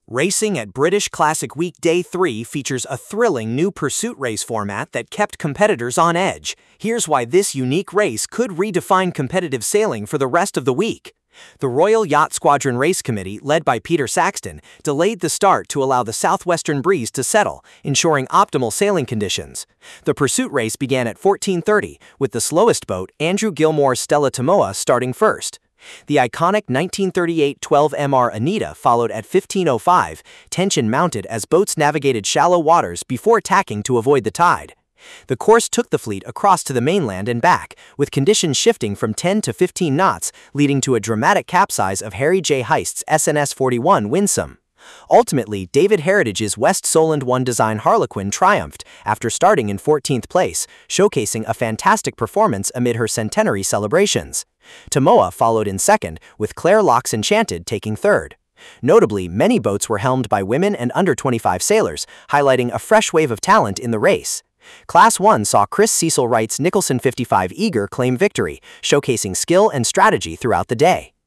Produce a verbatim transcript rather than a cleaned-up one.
Racing at British Classic Week Day three features a thrilling new pursuit race format that kept competitors on edge. Here's why this unique race could redefine competitive sailing for the rest of the week. The Royal Yacht Squadron Race Committee, led by Peter Saxton, delayed the start to allow the southwestern breeze to settle, ensuring optimal sailing conditions. The pursuit race began at fourteen thirty, with the slowest boat, Andrew Gilmore's Stella Tomoa, starting first. The iconic nineteen thirty-eight twelve M R Anita followed at fifteen oh five, tension mounted as boats navigated shallow waters before tacking to avoid the tide. The course took the fleet across to the mainland and back, with conditions shifting from ten to fifteen knots, leading to a dramatic capsize of Harry J. Heist's S N S forty-one Winsome. Ultimately, David Heritage's West Solent one design Harlequin triumphed after starting in fourteenth place, showcasing a fantastic performance amid her centenary celebrations. Tomoa followed in second, with Claire Locke's Enchanted taking third. Notably, many boats were helmed by women and under twenty-five sailors, highlighting a fresh wave of talent in the race. Class one saw Chris Cecil Wright's Nicholson fifty-five Eager claim victory, showcasing skill and strategy throughout the day.